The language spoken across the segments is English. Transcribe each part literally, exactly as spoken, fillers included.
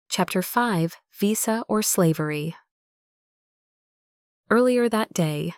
Chapter five, Visa or Slavery. Earlier that day,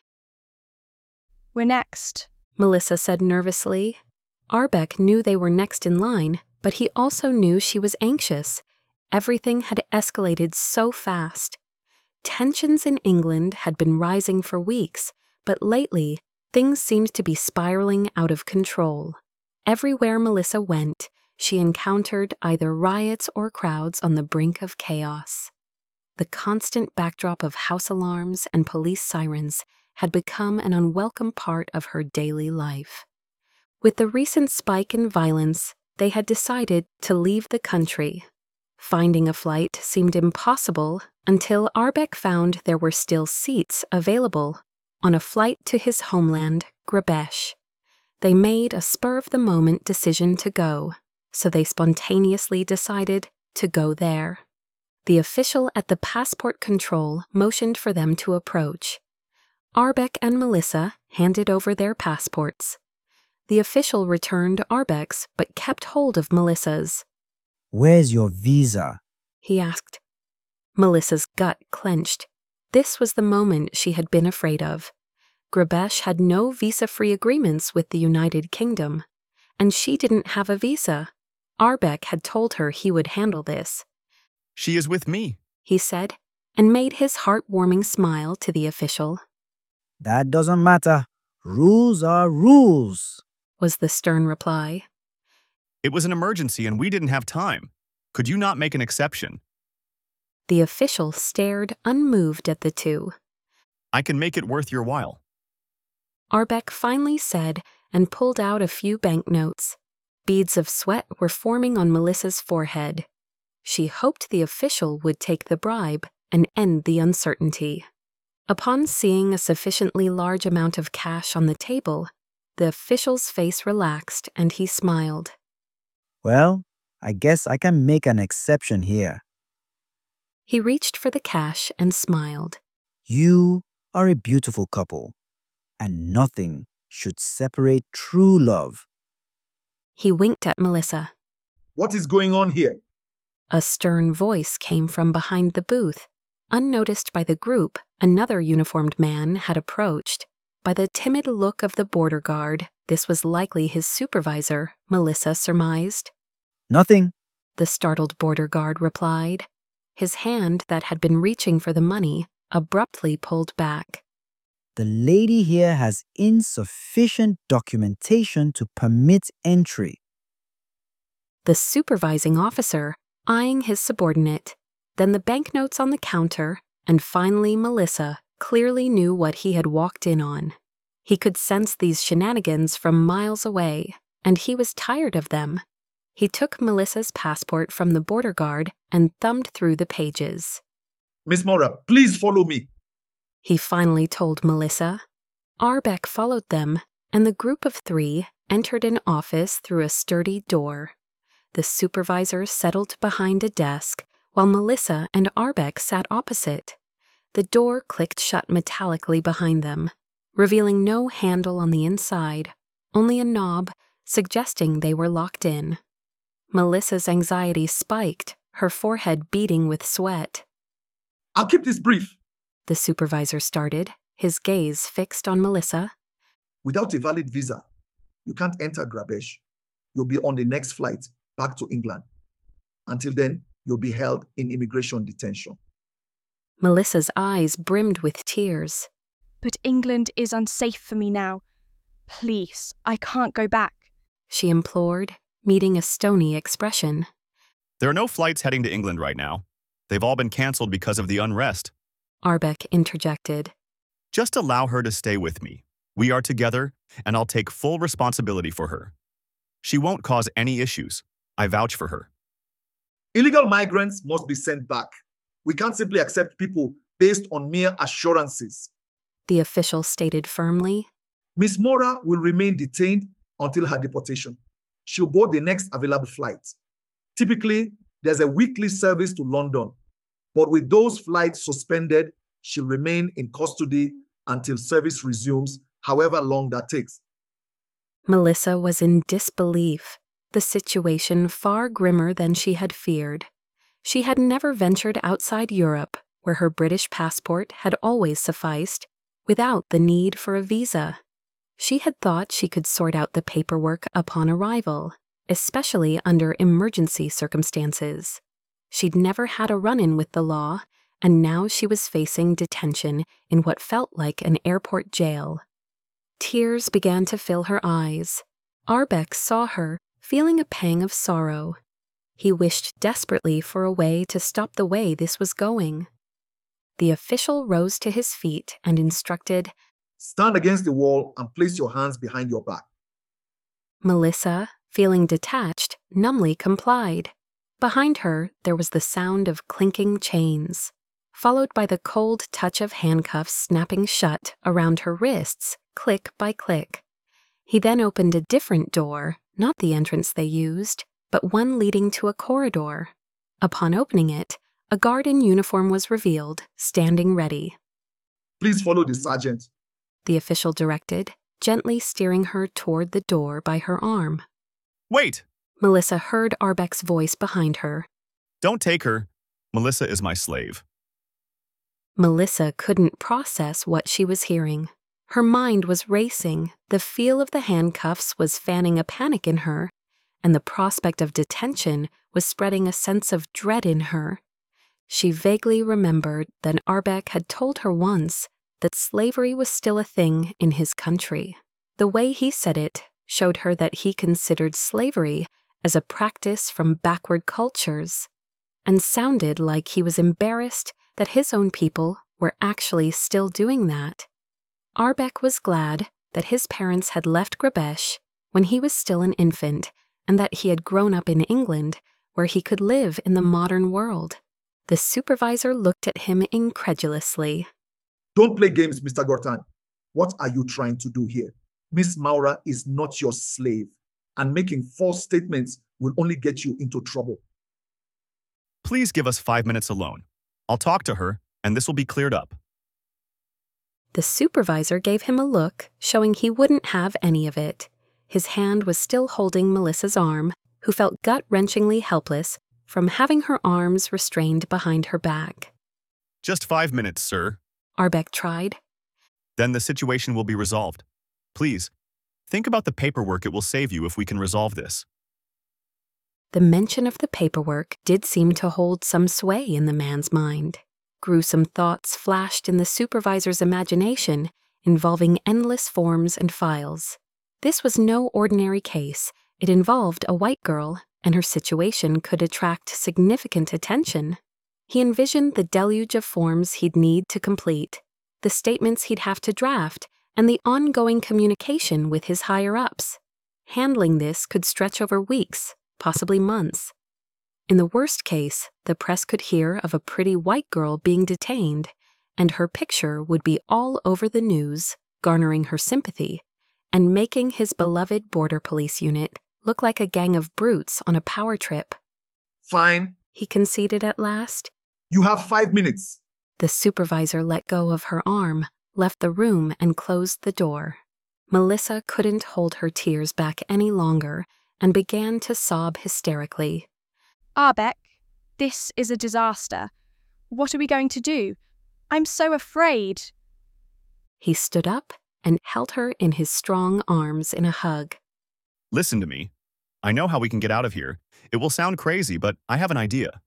"We're next," Melissa said nervously. Arbeck knew they were next in line, but he also knew she was anxious. Everything had escalated so fast. Tensions in England had been rising for weeks, but lately, things seemed to be spiraling out of control. Everywhere Melissa went, she encountered either riots or crowds on the brink of chaos. The constant backdrop of house alarms and police sirens had become an unwelcome part of her daily life. With the recent spike in violence, they had decided to leave the country. Finding a flight seemed impossible until Arbeck found there were still seats available on a flight to his homeland, Grabesh. They made a spur-of-the-moment decision to go, so they spontaneously decided to go there. The official at the passport control motioned for them to approach. Arbeck and Melissa handed over their passports. The official returned Arbeck's but kept hold of Melissa's. "Where's your visa?" he asked. Melissa's gut clenched. This was the moment she had been afraid of. Grabesh had no visa-free agreements with the United Kingdom, and she didn't have a visa. Arbeck had told her he would handle this. "She is with me," he said, and made his heartwarming smile to the official. "That doesn't matter. Rules are rules," was the stern reply. "It was an emergency and we didn't have time. Could you not make an exception?" The official stared unmoved at the two. "I can make it worth your while," Arbeck finally said and pulled out a few banknotes. Beads of sweat were forming on Melissa's forehead. She hoped the official would take the bribe and end the uncertainty. Upon seeing a sufficiently large amount of cash on the table, the official's face relaxed and he smiled. "Well, I guess I can make an exception here. He reached for the cash and smiled. You are a beautiful couple, and nothing should separate true love." He winked at Melissa. "What is going on here?" A stern voice came from behind the booth. Unnoticed by the group, another uniformed man had approached. By the timid look of the border guard, this was likely his supervisor, Melissa surmised. "Nothing," the startled border guard replied. His hand that had been reaching for the money abruptly pulled back. "The lady here has insufficient documentation to permit entry." The supervising officer, eyeing his subordinate, then the banknotes on the counter, and finally Melissa, clearly knew what he had walked in on. He could sense these shenanigans from miles away, and he was tired of them. He took Melissa's passport from the border guard and thumbed through the pages. "Miss Mora, please follow me," he finally told Melissa. Arbeck followed them, and the group of three entered an office through a sturdy door. The supervisor settled behind a desk, while Melissa and Arbeck sat opposite. The door clicked shut metallically behind them, revealing no handle on the inside, only a knob, suggesting they were locked in. Melissa's anxiety spiked, her forehead beating with sweat. "I'll keep this brief." The supervisor started, his gaze fixed on Melissa. "Without a valid visa, you can't enter Grabesh. You'll be on the next flight back to England. Until then, you'll be held in immigration detention." Melissa's eyes brimmed with tears. "But England is unsafe for me now. Please, I can't go back," she implored, meeting a stony expression. "There are no flights heading to England right now. They've all been canceled because of the unrest," Arbeck interjected. "Just allow her to stay with me. We are together, and I'll take full responsibility for her. She won't cause any issues. I vouch for her." "Illegal migrants must be sent back. We can't simply accept people based on mere assurances." The official stated firmly. "Miss Mora will remain detained until her deportation. She'll board the next available flight. Typically, there's a weekly service to London, but with those flights suspended, she'll remain in custody until service resumes, however long that takes." Melissa was in disbelief, the situation far grimmer than she had feared. She had never ventured outside Europe, where her British passport had always sufficed, without the need for a visa. She had thought she could sort out the paperwork upon arrival, especially under emergency circumstances. She'd never had a run-in with the law, and now she was facing detention in what felt like an airport jail. Tears began to fill her eyes. Arbeck saw her, feeling a pang of sorrow. He wished desperately for a way to stop the way this was going. The official rose to his feet and instructed, Stand against the wall and place your hands behind your back. Melissa, feeling detached, numbly complied. Behind her, there was the sound of clinking chains, followed by the cold touch of handcuffs snapping shut around her wrists, click by click. He then opened a different door, not the entrance they used, but one leading to a corridor. Upon opening it, a guard in uniform was revealed, standing ready. Please follow the sergeant. The official directed, gently steering her toward the door by her arm. Wait! Melissa heard Arbeck's voice behind her. Don't take her. Melissa is my slave. Melissa couldn't process what she was hearing. Her mind was racing, the feel of the handcuffs was fanning a panic in her, and the prospect of detention was spreading a sense of dread in her. She vaguely remembered that Arbeck had told her once that slavery was still a thing in his country. The way he said it showed her that he considered slavery as a practice from backward cultures, and sounded like he was embarrassed that his own people were actually still doing that. Arbeck was glad that his parents had left Grabesh when he was still an infant, and that he had grown up in England, where he could live in the modern world. The supervisor looked at him incredulously. Don't play games, Mister Gortan. What are you trying to do here? Miss Maura is not your slave, and making false statements will only get you into trouble. Please give us five minutes alone. I'll talk to her, and this will be cleared up. The supervisor gave him a look, showing he wouldn't have any of it. His hand was still holding Melissa's arm, who felt gut-wrenchingly helpless from having her arms restrained behind her back. Just five minutes, sir. Arbeck tried. Then the situation will be resolved. Please, think about the paperwork it will save you if we can resolve this. The mention of the paperwork did seem to hold some sway in the man's mind. Gruesome thoughts flashed in the supervisor's imagination, involving endless forms and files. This was no ordinary case. It involved a white girl, and her situation could attract significant attention. He envisioned the deluge of forms he'd need to complete, the statements he'd have to draft, and the ongoing communication with his higher-ups. Handling this could stretch over weeks, possibly months. In the worst case, the press could hear of a pretty white girl being detained, and her picture would be all over the news, garnering her sympathy, and making his beloved border police unit look like a gang of brutes on a power trip. Fine. He conceded at last. You have five minutes. The supervisor let go of her arm, left the room, and closed the door. Melissa couldn't hold her tears back any longer and began to sob hysterically. Arbeck, this is a disaster. What are we going to do? I'm so afraid. He stood up and held her in his strong arms in a hug. Listen to me. I know how we can get out of here. It will sound crazy, but I have an idea.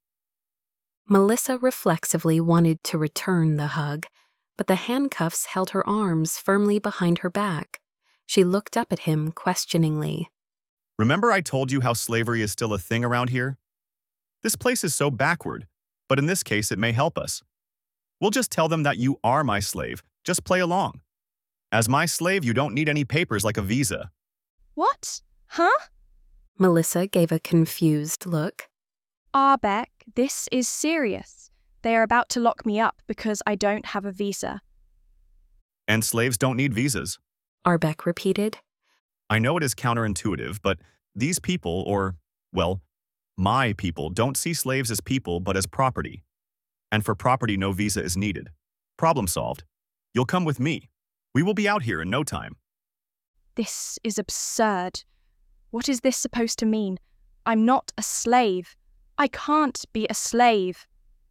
Melissa reflexively wanted to return the hug, but the handcuffs held her arms firmly behind her back. She looked up at him questioningly. Remember I told you how slavery is still a thing around here? This place is so backward, but in this case it may help us. We'll just tell them that you are my slave. Just play along. As my slave, you don't need any papers like a visa. What? Huh? Melissa gave a confused look. Arbeck, this is serious. They are about to lock me up because I don't have a visa. And slaves don't need visas. Arbeck repeated. I know it is counterintuitive, but these people, or, well, my people, don't see slaves as people but as property. And for property, no visa is needed. Problem solved. You'll come with me. We will be out here in no time. This is absurd. What is this supposed to mean? I'm not a slave. I can't be a slave.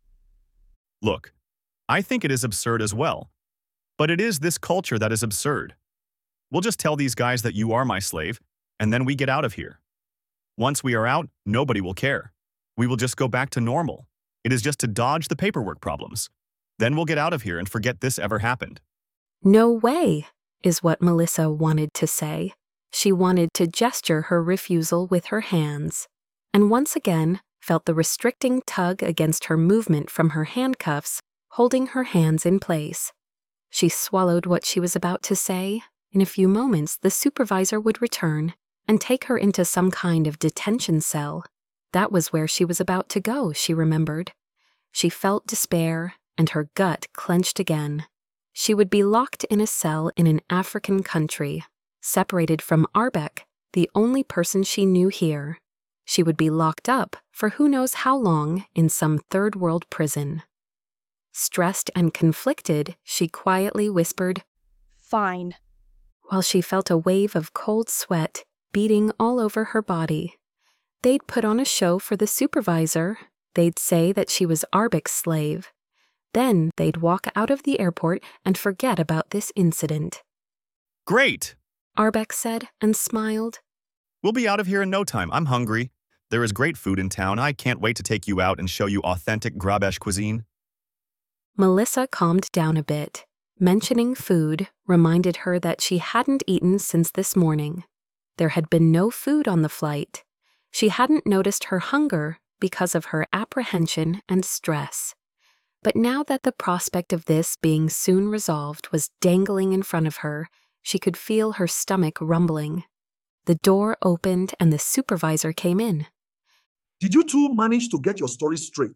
Look, I think it is absurd as well. But it is this culture that is absurd. We'll just tell these guys that you are my slave, and then we get out of here. Once we are out, nobody will care. We will just go back to normal. It is just to dodge the paperwork problems. Then we'll get out of here and forget this ever happened. No way, is what Melissa wanted to say. She wanted to gesture her refusal with her hands, and once again felt the restricting tug against her movement from her handcuffs, holding her hands in place. She swallowed what she was about to say. In a few moments, the supervisor would return and take her into some kind of detention cell. That was where she was about to go, she remembered. She felt despair, and her gut clenched again. She would be locked in a cell in an African country, separated from Arbeck, the only person she knew here. She would be locked up for who knows how long in some third world prison. Stressed and conflicted, she quietly whispered, Fine. While she felt a wave of cold sweat beating all over her body. They'd put on a show for the supervisor. They'd say that she was Arbeck's slave. Then they'd walk out of the airport and forget about this incident. Great! Arbeck said and smiled. We'll be out of here in no time. I'm hungry. There is great food in town. I can't wait to take you out and show you authentic Grabesh cuisine. Melissa calmed down a bit. Mentioning food reminded her that she hadn't eaten since this morning. There had been no food on the flight. She hadn't noticed her hunger because of her apprehension and stress. But now that the prospect of this being soon resolved was dangling in front of her, she could feel her stomach rumbling. The door opened and the supervisor came in. Did you two manage to get your story straight?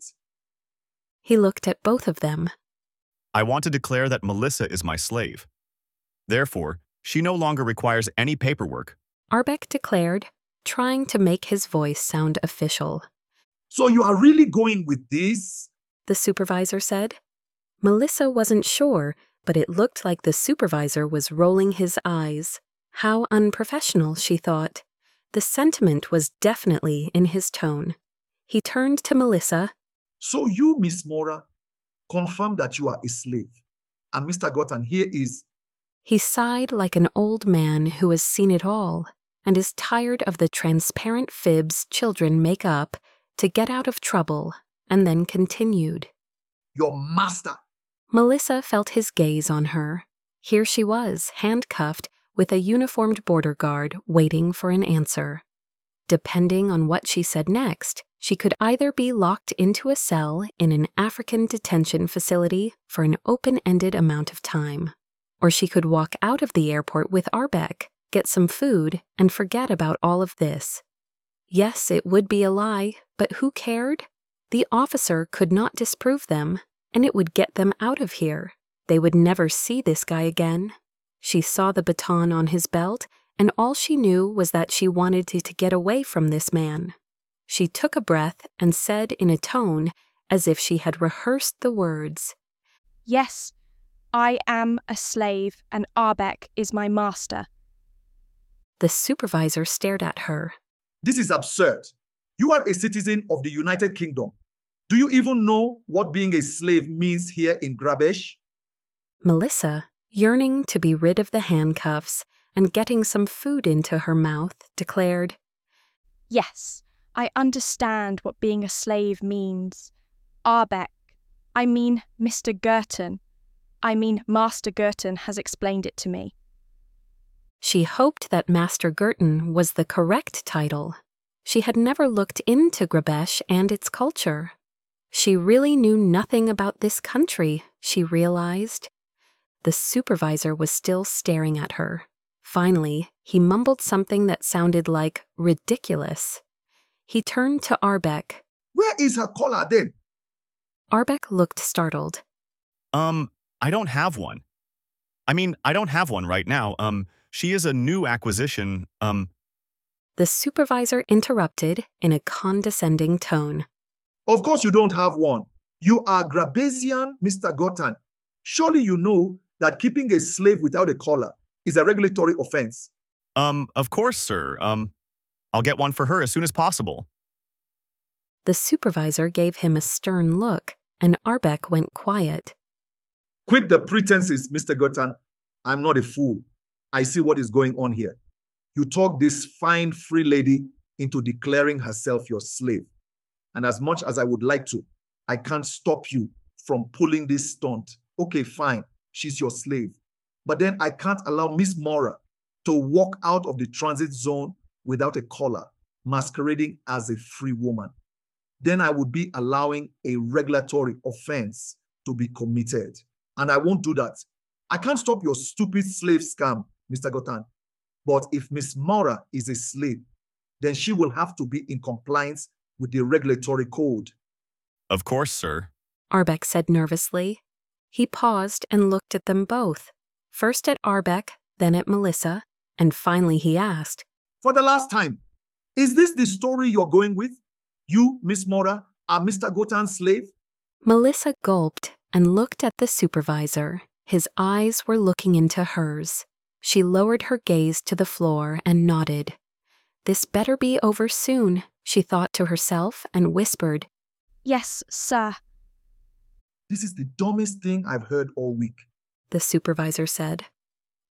He looked at both of them. I want to declare that Melissa is my slave. Therefore, she no longer requires any paperwork. Arbeck declared, trying to make his voice sound official. So you are really going with this? The supervisor said. Melissa wasn't sure, but it looked like the supervisor was rolling his eyes. How unprofessional, she thought. The sentiment was definitely in his tone. He turned to Melissa. So you, Miss Mora, confirm that you are a slave. And Mister Gothan here is... He sighed like an old man who has seen it all and is tired of the transparent fibs children make up to get out of trouble, and then continued. Your master. Melissa felt his gaze on her. Here she was, handcuffed, with a uniformed border guard waiting for an answer. Depending on what she said next, she could either be locked into a cell in an African detention facility for an open-ended amount of time, or she could walk out of the airport with Arbeck, get some food, and forget about all of this. Yes, it would be a lie, but who cared? The officer could not disprove them, and it would get them out of here. They would never see this guy again. She saw the baton on his belt, and all she knew was that she wanted to, to get away from this man. She took a breath and said in a tone as if she had rehearsed the words, Yes, I am a slave, and Arbeck is my master. The supervisor stared at her. This is absurd. You are a citizen of the United Kingdom. Do you even know what being a slave means here in Grabesh? Melissa, yearning to be rid of the handcuffs and getting some food into her mouth, declared, Yes, I understand what being a slave means. Arbeck, I mean Mister Girton. I mean Master Girton has explained it to me. She hoped that Master Girton was the correct title. She had never looked into Grabesh and its culture. She really knew nothing about this country, she realized. The supervisor was still staring at her. Finally, he mumbled something that sounded like ridiculous. He turned to Arbeck. Where is her collar then? Arbeck looked startled. Um, I don't have one. I mean, I don't have one right now. Um, she is a new acquisition. Um, The supervisor interrupted in a condescending tone. Of course you don't have one. You are Grabesian, Mister Gothan. Surely you know that keeping a slave without a collar is a regulatory offense. um, of course, sir. Um, I'll get one for her as soon as possible. The supervisor gave him a stern look, and Arbeck went quiet. Quit the pretenses, Mister Gurtan. I'm not a fool. I see what is going on here. You talk this fine free lady into declaring herself your slave. And as much as I would like to, I can't stop you from pulling this stunt. Okay, fine, she's your slave. But then I can't allow Miss Mora to walk out of the transit zone without a collar, masquerading as a free woman. Then I would be allowing a regulatory offense to be committed. And I won't do that. I can't stop your stupid slave scam, Mister Gurtan. But if Miss Mora is a slave, then she will have to be in compliance with the regulatory code. Of course, sir. Arbeck said nervously. He paused and looked at them both, first at Arbeck, then at Melissa, and finally he asked, For the last time, is this the story you're going with? You, Miss Mora, are Mister Gurtan's slave? Melissa gulped and looked at the supervisor. His eyes were looking into hers. She lowered her gaze to the floor and nodded. This better be over soon, she thought to herself and whispered, Yes, sir. This is the dumbest thing I've heard all week. The supervisor said.